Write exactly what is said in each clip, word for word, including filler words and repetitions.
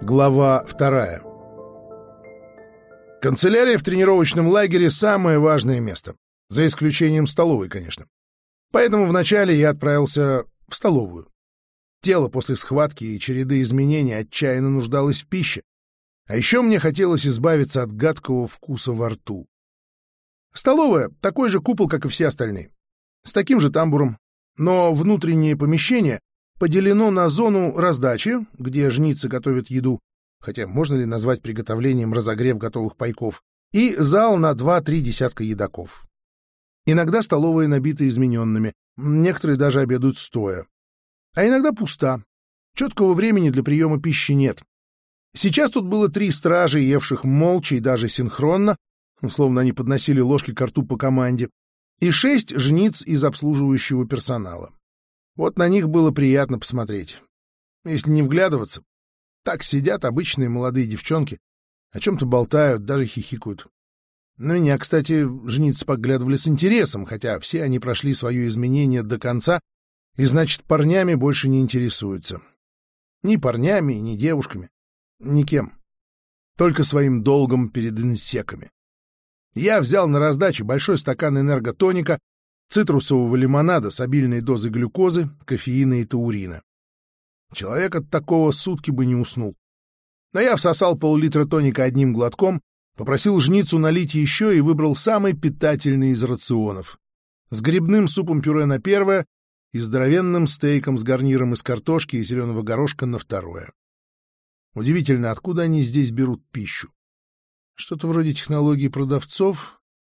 Глава вторая. Канцелярия в тренировочном лагере — самое важное место. За исключением столовой, конечно. Поэтому вначале я отправился в столовую. Тело после схватки и череды изменений отчаянно нуждалось в пище. А еще мне хотелось избавиться от гадкого вкуса во рту. Столовая — такой же купол, как и все остальные. С таким же тамбуром. Но внутреннее помещение поделено на зону раздачи, где жницы готовят еду, хотя можно ли назвать приготовлением разогрев готовых пайков, и зал на два-три десятка едоков. Иногда столовая набита измененными, некоторые даже обедают стоя. А иногда пуста. Четкого времени для приема пищи нет. Сейчас тут было три стражи, евших молча и даже синхронно, словно они подносили ложки ко рту по команде, и шесть жниц из обслуживающего персонала. Вот на них было приятно посмотреть. Если не вглядываться, так сидят обычные молодые девчонки, о чем-то болтают, даже хихикают. На меня, кстати, жницы поглядывали с интересом, хотя все они прошли свое изменение до конца, и, значит, парнями больше не интересуются. Ни парнями, ни девушками, никем. Только своим долгом перед инсеками. Я взял на раздаче большой стакан энерготоника, цитрусового лимонада с обильной дозой глюкозы, кофеина и таурина. Человек от такого сутки бы не уснул. Но я всосал пол-литра тоника одним глотком, попросил жницу налить еще и выбрал самый питательный из рационов. С грибным супом-пюре на первое и здоровенным стейком с гарниром из картошки и зеленого горошка на второе. Удивительно, откуда они здесь берут пищу. Что-то вроде технологии продавцов,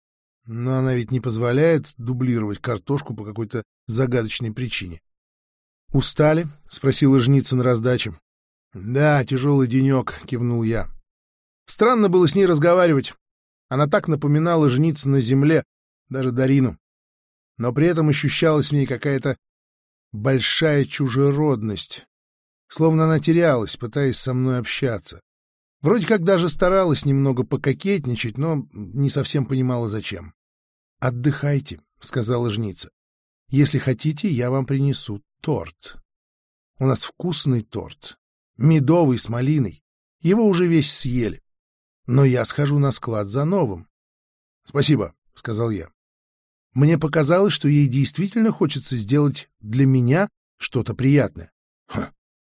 но она ведь не позволяет дублировать картошку по какой-то загадочной причине. «Устали?» — спросила жница на раздаче. «Да, тяжелый денек», — кивнул я. Странно было с ней разговаривать. Она так напоминала жниц на земле, даже Дарину. Но при этом ощущалась в ней какая-то большая чужеродность, словно она терялась, пытаясь со мной общаться. Вроде как даже старалась немного пококетничать, но не совсем понимала, зачем. «Отдыхайте», — сказала жница. «Если хотите, я вам принесу торт. У нас вкусный торт, медовый с малиной. Его уже весь съели. Но я схожу на склад за новым». «Спасибо», — сказал я. Мне показалось, что ей действительно хочется сделать для меня что-то приятное. Ха,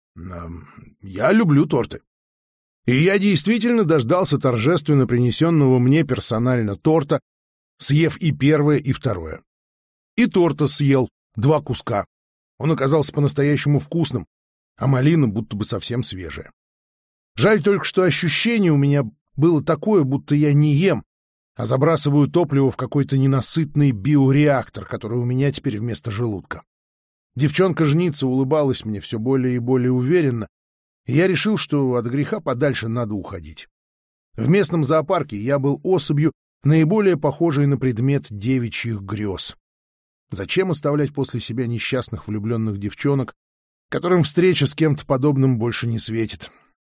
я люблю торты. И я действительно дождался торжественно принесенного мне персонально торта, съев и первое, и второе. И торта съел, два куска. Он оказался по-настоящему вкусным, а малина будто бы совсем свежая. Жаль только, что ощущение у меня было такое, будто я не ем, а забрасываю топливо в какой-то ненасытный биореактор, который у меня теперь вместо желудка. Девчонка-жница улыбалась мне все более и более уверенно, и я решил, что от греха подальше надо уходить. В местном зоопарке я был особью, наиболее похожей на предмет девичьих грез. Зачем оставлять после себя несчастных влюбленных девчонок, которым встреча с кем-то подобным больше не светит?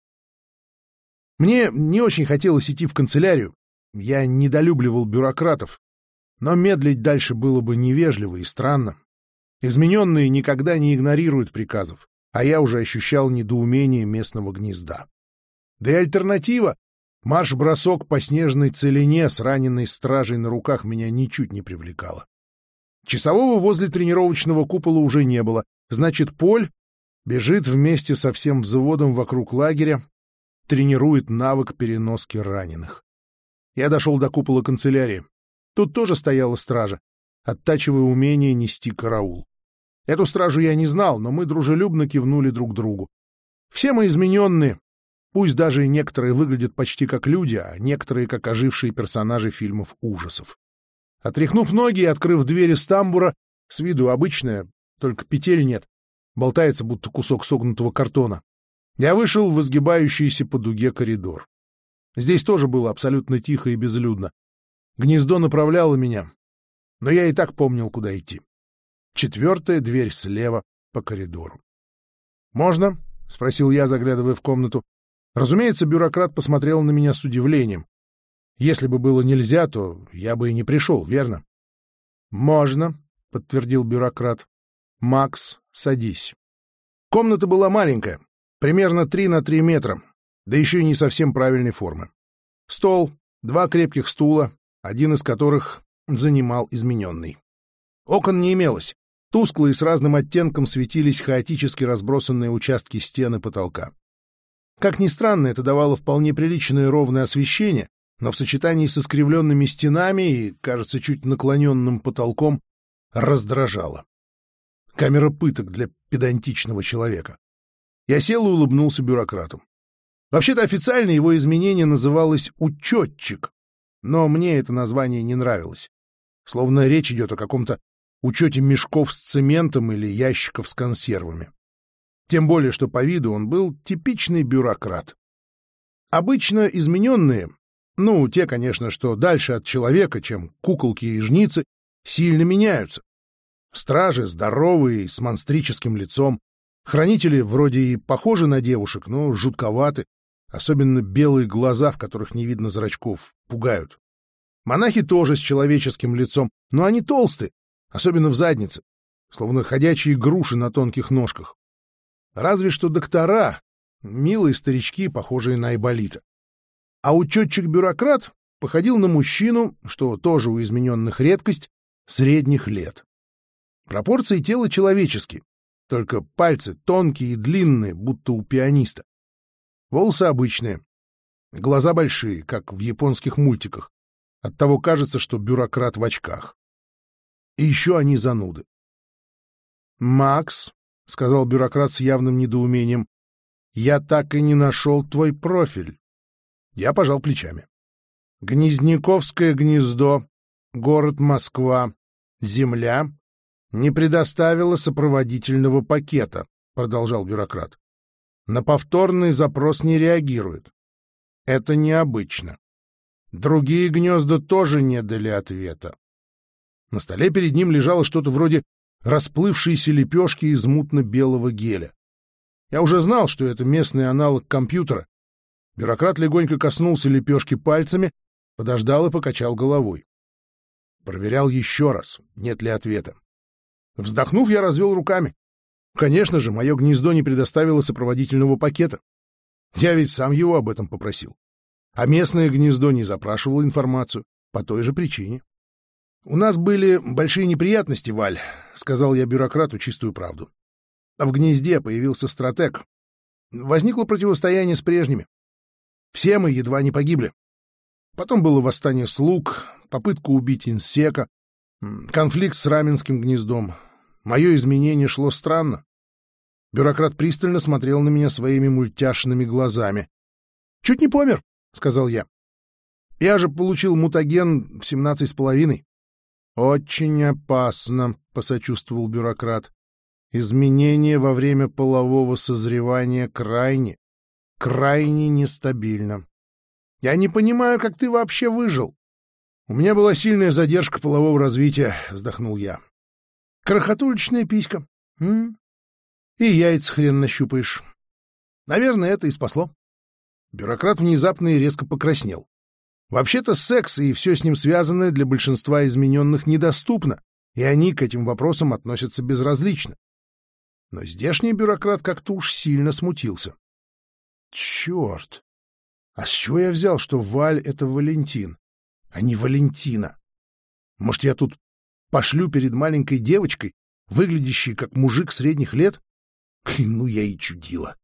Мне не очень хотелось идти в канцелярию, я недолюбливал бюрократов, но медлить дальше было бы невежливо и странно. Измененные никогда не игнорируют приказов, а я уже ощущал недоумение местного гнезда. Да и альтернатива — марш-бросок по снежной целине с раненой стражей на руках — меня ничуть не привлекала. Часового возле тренировочного купола уже не было, значит, Поль бежит вместе со всем взводом вокруг лагеря, тренирует навык переноски раненых. Я дошел до купола канцелярии. Тут тоже стояла стража, оттачивая умение нести караул. Эту стражу я не знал, но мы дружелюбно кивнули друг другу. Все мы измененные, пусть даже и некоторые выглядят почти как люди, а некоторые как ожившие персонажи фильмов ужасов. Отряхнув ноги и открыв дверь из тамбура, с виду обычная, только петель нет, болтается, будто кусок согнутого картона, я вышел в изгибающийся по дуге коридор. Здесь тоже было абсолютно тихо и безлюдно. Гнездо направляло меня, но я и так помнил, куда идти. Четвертая дверь слева по коридору. «Можно?» — спросил я, заглядывая в комнату. Разумеется, бюрократ посмотрел на меня с удивлением. Если бы было нельзя, то я бы и не пришел, верно? «Можно», — подтвердил бюрократ. «Макс, садись». Комната была маленькая, примерно три на три метра. да еще и не совсем правильной формы. Стол, два крепких стула, один из которых занимал измененный. Окон не имелось. Тускло и с разным оттенком светились хаотически разбросанные участки стен и потолка. Как ни странно, это давало вполне приличное ровное освещение, но в сочетании с искривленными стенами и, кажется, чуть наклоненным потолком раздражало. Камера пыток для педантичного человека. Я сел и улыбнулся бюрократу. Вообще-то официально его изменение называлось «учетчик», но мне это название не нравилось. Словно речь идет о каком-то учете мешков с цементом или ящиков с консервами. Тем более, что по виду он был типичный бюрократ. Обычно измененные, ну, те, конечно, что дальше от человека, чем куколки и жницы, сильно меняются. Стражи здоровые, с монстрическим лицом. Хранители вроде и похожи на девушек, но жутковаты. Особенно белые глаза, в которых не видно зрачков, пугают. Монахи тоже с человеческим лицом, но они толстые, особенно в заднице, словно ходячие груши на тонких ножках. Разве что доктора, милые старички, похожие на Айболита. А учетчик-бюрократ походил на мужчину, что тоже у измененных редкость, средних лет. Пропорции тела человеческие, только пальцы тонкие и длинные, будто у пианиста. Волосы обычные, глаза большие, как в японских мультиках. Оттого кажется, что бюрократ в очках. И еще они зануды. «Макс», — сказал бюрократ с явным недоумением, — «я так и не нашел твой профиль». Я пожал плечами. «Гнездниковское гнездо, город Москва, земля не предоставила сопроводительного пакета», — продолжал бюрократ. «На повторный запрос не реагирует. Это необычно. Другие гнезда тоже не дали ответа». На столе перед ним лежало что-то вроде расплывшейся лепешки из мутно-белого геля. Я уже знал, что это местный аналог компьютера. Бюрократ легонько коснулся лепешки пальцами, подождал и покачал головой. Проверял еще раз, нет ли ответа. Вздохнув, я развел руками. Конечно же, мое гнездо не предоставило сопроводительного пакета. Я ведь сам его об этом попросил. А местное гнездо не запрашивало информацию по той же причине. «У нас были большие неприятности, Валь», — сказал я бюрократу чистую правду. А в гнезде появился стратег. Возникло противостояние с прежними. Все мы едва не погибли. Потом было восстание слуг, попытка убить инсека, конфликт с раменским гнездом. Мое изменение шло странно. Бюрократ пристально смотрел на меня своими мультяшными глазами. «Чуть не помер», — сказал я. «Я же получил мутаген в семнадцать с половиной». «Очень опасно», — посочувствовал бюрократ. «Изменение во время полового созревания крайне, крайне нестабильно. Я не понимаю, как ты вообще выжил». «У меня была сильная задержка полового развития», — вздохнул я. «Крохотуличная писька. М? И яйца хрен нащупаешь. Наверное, это и спасло». Бюрократ внезапно и резко покраснел. Вообще-то секс и все с ним связанное для большинства измененных недоступно, и они к этим вопросам относятся безразлично. Но здешний бюрократ как-то уж сильно смутился. Черт! А с чего я взял, что Валь — это Валентин, а не Валентина? Может, я тут пошлю перед маленькой девочкой, выглядящей как мужик средних лет? Ну, я и чудила.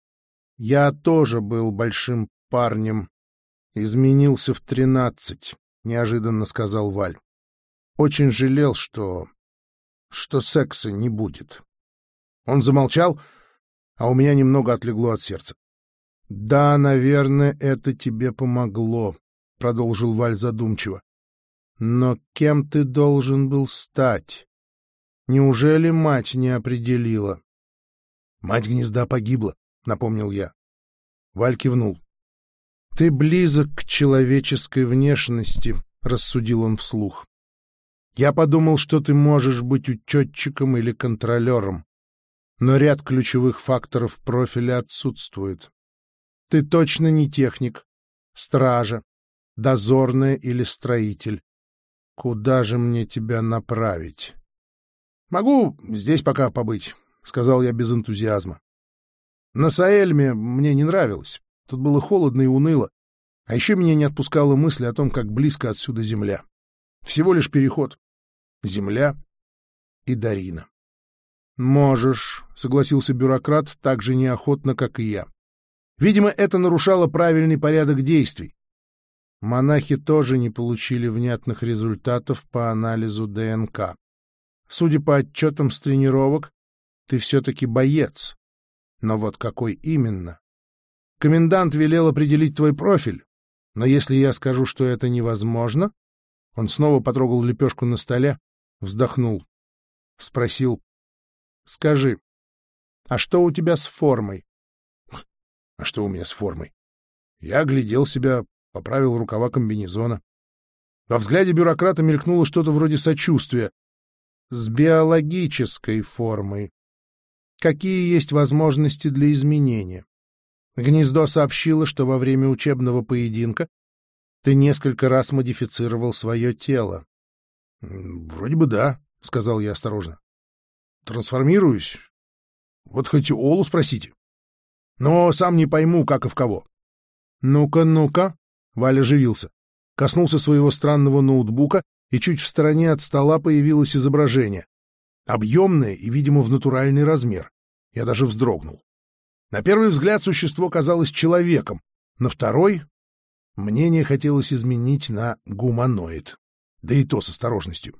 Я тоже был большим парнем. Изменился в тринадцать, — неожиданно сказал Валь. Очень жалел, что... что секса не будет. Он замолчал, а у меня немного отлегло от сердца. — Да, наверное, это тебе помогло, — продолжил Валь задумчиво. — Но кем ты должен был стать? Неужели мать не определила? — Мать гнезда погибла, — напомнил я. Валь кивнул. — Ты близок к человеческой внешности, — рассудил он вслух. — Я подумал, что ты можешь быть учетчиком или контролером, но ряд ключевых факторов профиля отсутствует. Ты точно не техник, стража, дозорная или строитель. Куда же мне тебя направить? — Могу здесь пока побыть, — сказал я без энтузиазма. На Саэльме мне не нравилось. Тут было холодно и уныло, а еще меня не отпускала мысль о том, как близко отсюда земля. Всего лишь переход. Земля и Дарина. «Можешь», — согласился бюрократ так же неохотно, как и я. Видимо, это нарушало правильный порядок действий. Монахи тоже не получили внятных результатов по анализу ДНК. Судя по отчетам с тренировок, ты все-таки боец. Но вот какой именно? Комендант велел определить твой профиль. Но если я скажу, что это невозможно... Он снова потрогал лепешку на столе, вздохнул. Спросил. Скажи, а что у тебя с формой? А что у меня с формой? Я оглядел себя, поправил рукава комбинезона. Во взгляде бюрократа мелькнуло что-то вроде сочувствия. С биологической формой. Какие есть возможности для изменения? Гнездо сообщило, что во время учебного поединка ты несколько раз модифицировал свое тело. — Вроде бы да, — сказал я осторожно. — Трансформируюсь. Вот хоть Олу спросите. Но сам не пойму, как и в кого. — Ну-ка, ну-ка, — Валя оживился. Коснулся своего странного ноутбука, и чуть в стороне от стола появилось изображение. Объемное и, видимо, в натуральный размер. Я даже вздрогнул. На первый взгляд существо казалось человеком, на второй мнение хотелось изменить на гуманоид. Да и то с осторожностью.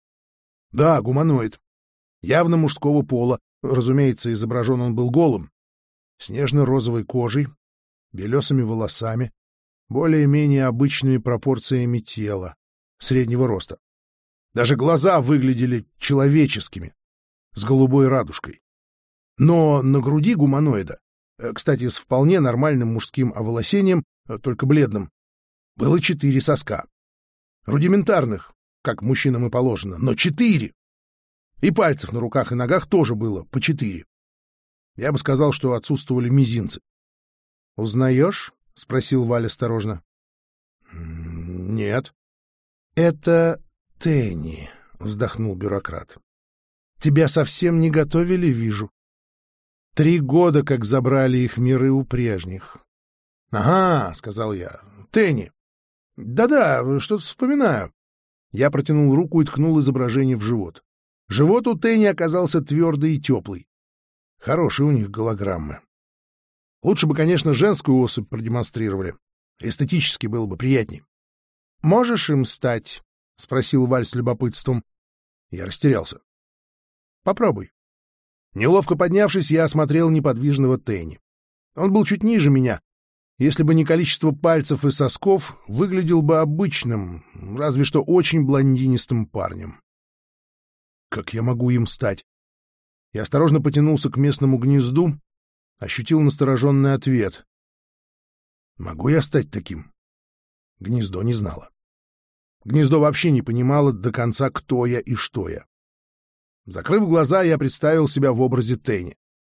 Да, гуманоид. Явно мужского пола. Разумеется, изображен он был голым. С нежно-розовой кожей, белесыми волосами, более-менее обычными пропорциями тела, среднего роста. Даже глаза выглядели человеческими, с голубой радужкой. Но на груди гуманоида, кстати, с вполне нормальным мужским оволосением, только бледным, было четыре соска. Рудиментарных, как мужчинам и положено, но четыре. И пальцев на руках и ногах тоже было по четыре. Я бы сказал, что отсутствовали мизинцы. — Узнаешь? — спросил Валя осторожно. — Нет. — Это Тенни, — вздохнул бюрократ. — Тебя совсем не готовили, вижу. Три года, как забрали их миры у прежних. — Ага, — сказал я, — Тенни. Да-да, что-то вспоминаю. Я протянул руку и ткнул изображение в живот. Живот у Тенни оказался твердый и теплый. Хорошие у них голограммы. Лучше бы, конечно, женскую особь продемонстрировали. Эстетически было бы приятней. — Можешь им стать? — спросил Валь с любопытством. Я растерялся. — Попробуй. Неловко поднявшись, я осмотрел неподвижного Тенни. Он был чуть ниже меня. Если бы не количество пальцев и сосков, выглядел бы обычным, разве что очень блондинистым парнем. Как я могу им стать? Я осторожно потянулся к местному гнезду, ощутил настороженный ответ. Могу я стать таким? Гнездо не знало. Гнездо вообще не понимало до конца, кто я и что я. Закрыв глаза, я представил себя в образе Тенни.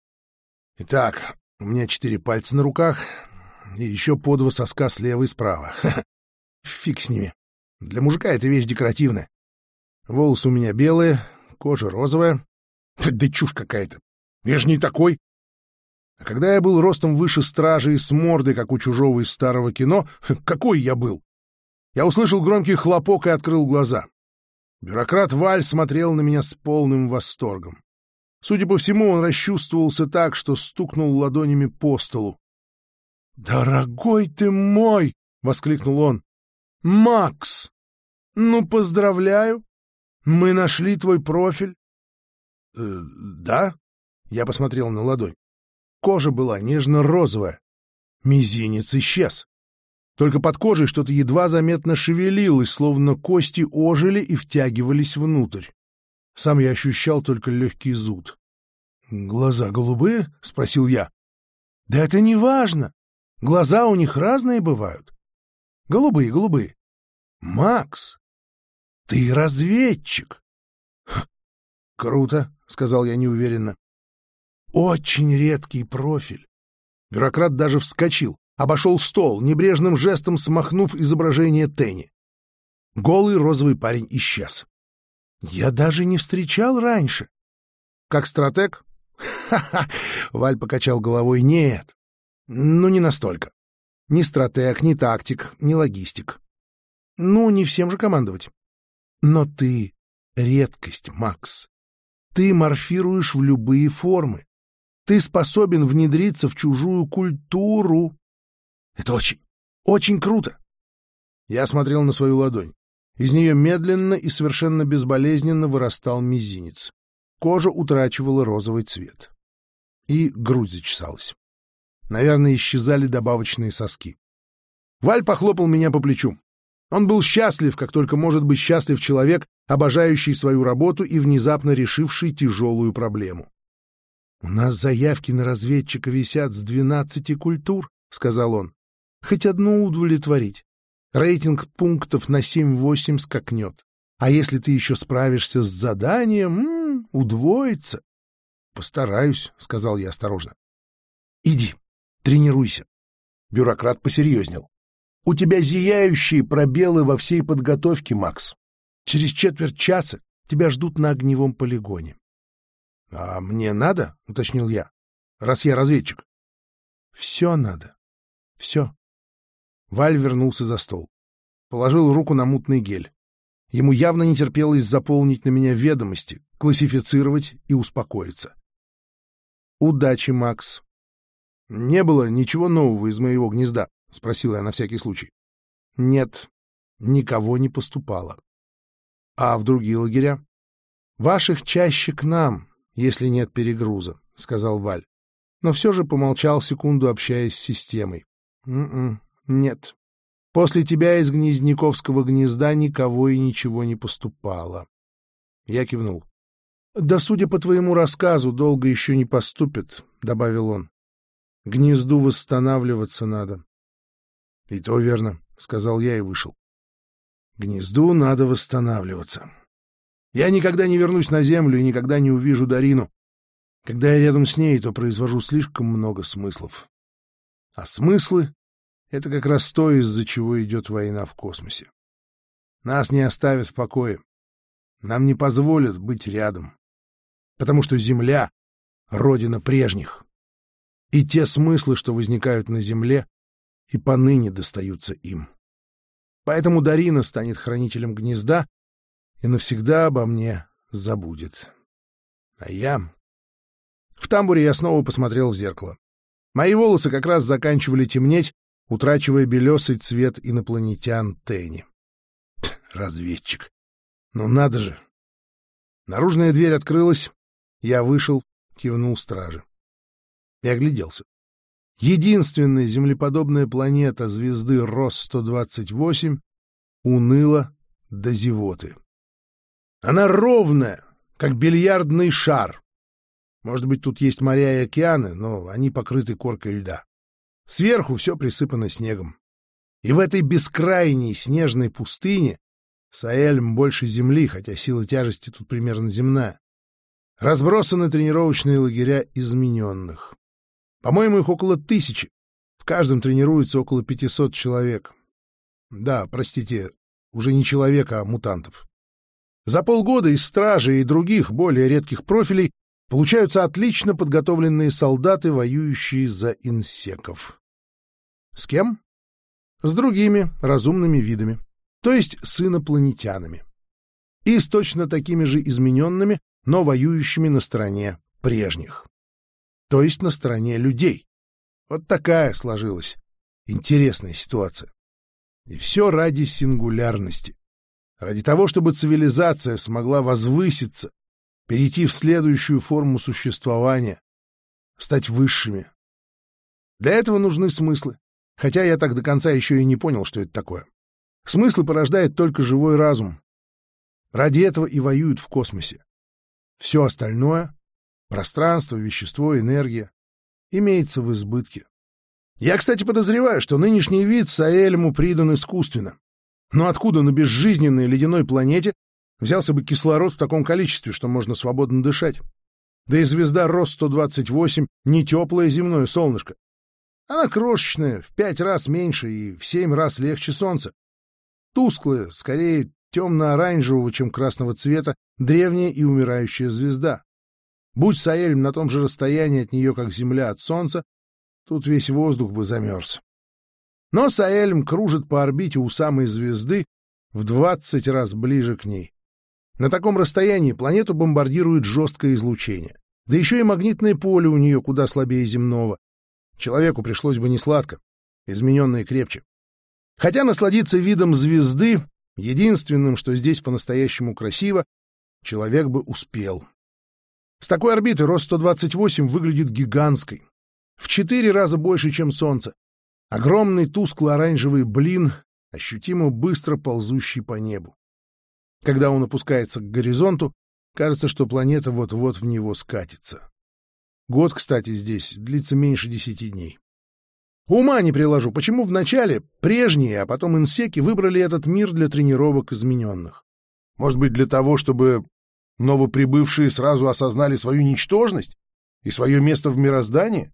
Итак, у меня четыре пальца на руках и еще по два соска слева и справа. Фиг с ними. Для мужика это вещь декоративная. Волосы у меня белые, кожа розовая. Да чушь какая-то. Я же не такой. А когда я был ростом выше стражи и с мордой, как у чужого из старого кино, какой я был? Я услышал громкий хлопок и открыл глаза. Бюрократ Валь смотрел на меня с полным восторгом. Судя по всему, он расчувствовался так, что стукнул ладонями по столу. «Дорогой ты мой!» — воскликнул он. «Макс! Ну, поздравляю! Мы нашли твой профиль». «Э, да?» — я посмотрел на ладонь. Кожа была нежно-розовая. Мизинец исчез. Только под кожей что-то едва заметно шевелилось, словно кости ожили и втягивались внутрь. Сам я ощущал только легкий зуд. «Глаза голубые?» — спросил я. «Да это не важно. Глаза у них разные бывают. Голубые, голубые. Макс, ты разведчик!» «Круто», — сказал я неуверенно. «Очень редкий профиль». Бюрократ даже вскочил, обошел стол, небрежным жестом смахнув изображение Тенни. Голый розовый парень исчез. Я даже не встречал раньше. Как стратег? Ха-ха! Валь покачал головой. Нет, ну не настолько. Ни стратег, ни тактик, ни логистик. Ну, не всем же командовать. Но ты — редкость, Макс. Ты морфируешь в любые формы. Ты способен внедриться в чужую культуру. Это очень, очень круто. Я смотрел на свою ладонь. Из нее медленно и совершенно безболезненно вырастал мизинец. Кожа утрачивала розовый цвет. И грудь зачесалась. Наверное, исчезали добавочные соски. Валь похлопал меня по плечу. Он был счастлив, как только может быть счастлив человек, обожающий свою работу и внезапно решивший тяжелую проблему. — У нас заявки на разведчика висят с двенадцати культур, — сказал он. — Хоть одну удовлетворить. Рейтинг пунктов на семь-восемь скакнет. А если ты еще справишься с заданием, м-м, удвоится. — Постараюсь, — сказал я осторожно. — Иди, тренируйся. Бюрократ посерьезнел. — У тебя зияющие пробелы во всей подготовке, Макс. Через четверть часа тебя ждут на огневом полигоне. — А мне надо, — уточнил я, — раз я разведчик. — Все надо. Все. Валь вернулся за стол. Положил руку на мутный гель. Ему явно не терпелось заполнить на меня ведомости, классифицировать и успокоиться. — Удачи, Макс. — Не было ничего нового из моего гнезда, — спросил я на всякий случай. — Нет, никого не поступало. — А в другие лагеря? — Ваших чаще к нам, если нет перегруза, — сказал Валь. Но все же помолчал секунду, общаясь с системой. М-м, нет. После тебя из Гнездниковского гнезда никого и ничего не поступало. Я кивнул. — Да, судя по твоему рассказу, долго еще не поступит, — добавил он. — Гнезду восстанавливаться надо. — И то верно, — сказал я и вышел. Гнезду надо восстанавливаться. Я никогда не вернусь на землю и никогда не увижу Дарину. Когда я рядом с ней, то произвожу слишком много смыслов. А смыслы — это как раз то, из-за чего идет война в космосе. Нас не оставят в покое. Нам не позволят быть рядом. Потому что Земля — родина прежних. И те смыслы, что возникают на Земле, и поныне достаются им. Поэтому Дарина станет хранителем гнезда и навсегда обо мне забудет. А я... В тамбуре я снова посмотрел в зеркало. Мои волосы как раз заканчивали темнеть, утрачивая белесый цвет инопланетян Тени. Разведчик. Ну надо же. Наружная дверь открылась. Я вышел, кивнул страже. И огляделся. Единственная землеподобная планета звезды Рос сто двадцать восемь уныла до зевоты. Она ровная, как бильярдный шар. Может быть, тут есть моря и океаны, но они покрыты коркой льда. Сверху все присыпано снегом. И в этой бескрайней снежной пустыне Саэльм больше земли, хотя сила тяжести тут примерно земная. Разбросаны тренировочные лагеря измененных. По-моему, их около тысячи. В каждом тренируется около пятисот человек. Да, простите, уже не человек, а мутантов. За полгода из стражи и других, более редких профилей получаются отлично подготовленные солдаты, воюющие за инсеков. С кем? С другими разумными видами, то есть с инопланетянами. И с точно такими же измененными, но воюющими на стороне прежних. То есть на стороне людей. Вот такая сложилась интересная ситуация. И все ради сингулярности. Ради того, чтобы цивилизация смогла возвыситься, перейти в следующую форму существования, стать высшими. Для этого нужны смыслы, хотя я так до конца еще и не понял, что это такое. Смыслы порождает только живой разум. Ради этого и воюют в космосе. Все остальное — пространство, вещество, энергия — имеется в избытке. Я, кстати, подозреваю, что нынешний вид Саэльму придан искусственно. Но откуда на безжизненной ледяной планете взялся бы кислород в таком количестве, что можно свободно дышать? Да и звезда Рос сто двадцать восемь — не теплое земное солнышко. Она крошечная, в пять раз меньше и в семь раз легче Солнца. Тусклая, скорее темно-оранжевого, чем красного цвета, древняя и умирающая звезда. Будь Саэльм на том же расстоянии от нее, как Земля от Солнца, тут весь воздух бы замерз. Но Саэльм кружит по орбите у самой звезды в двадцать раз ближе к ней. На таком расстоянии планету бомбардирует жесткое излучение. Да еще и магнитное поле у нее куда слабее земного. Человеку пришлось бы несладко, измененное крепче. Хотя насладиться видом звезды, единственным, что здесь по-настоящему красиво, человек бы успел. С такой орбиты Рос сто двадцать восемь выглядит гигантской. В четыре раза больше, чем Солнце. Огромный тускло-оранжевый блин, ощутимо быстро ползущий по небу. Когда он опускается к горизонту, кажется, что планета вот-вот в него скатится. Год, кстати, здесь длится меньше десяти дней. Ума не приложу, почему вначале прежние, а потом инсеки выбрали этот мир для тренировок измененных. Может быть, для того, чтобы новоприбывшие сразу осознали свою ничтожность и свое место в мироздании?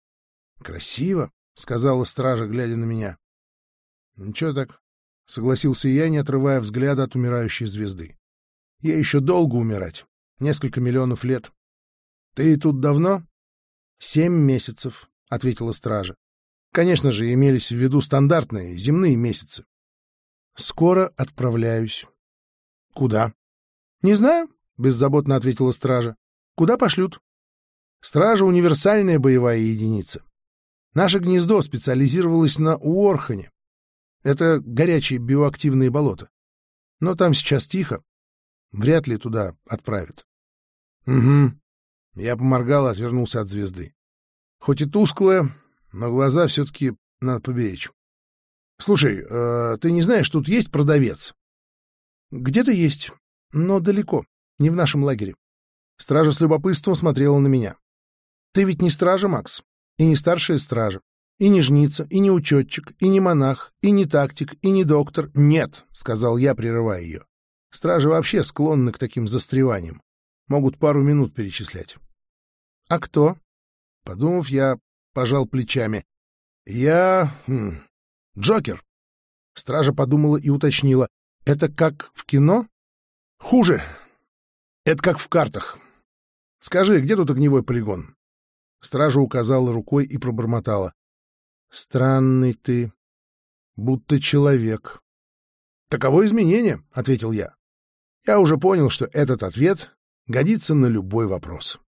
Красиво, — сказала стража, глядя на меня. — Ничего так, — согласился я, не отрывая взгляда от умирающей звезды. — Ей еще долго умирать, несколько миллионов лет. — Ты тут давно? — Семь месяцев, — ответила стража. Конечно же, имелись в виду стандартные земные месяцы. — Скоро отправляюсь. — Куда? — Не знаю, — беззаботно ответила стража. — Куда пошлют? — Стража — универсальная боевая единица. Наше гнездо специализировалось на Уорхане. Это горячие биоактивные болота. Но там сейчас тихо. Вряд ли туда отправят. — Угу. Я поморгал и отвернулся от звезды. Хоть и тусклая, но глаза все-таки надо поберечь. — Слушай, э, ты не знаешь, тут есть продавец? — Где-то есть, но далеко, не в нашем лагере. Стража с любопытством смотрела на меня. — Ты ведь не стража, Макс? И не старшая стража, и не жница, и не учетчик, и не монах, и не тактик, и не доктор. Нет, — сказал я, прерывая ее. Стражи вообще склонны к таким застреваниям. Могут пару минут перечислять. — А кто? Подумав, я пожал плечами. — Я... Хм, Джокер. Стража подумала и уточнила. — Это как в кино? — Хуже. Это как в картах. Скажи, где тут огневой полигон? Стража указала рукой и пробормотала. — Странный ты, будто человек. — Таково изменение, — ответил я. Я уже понял, что этот ответ годится на любой вопрос.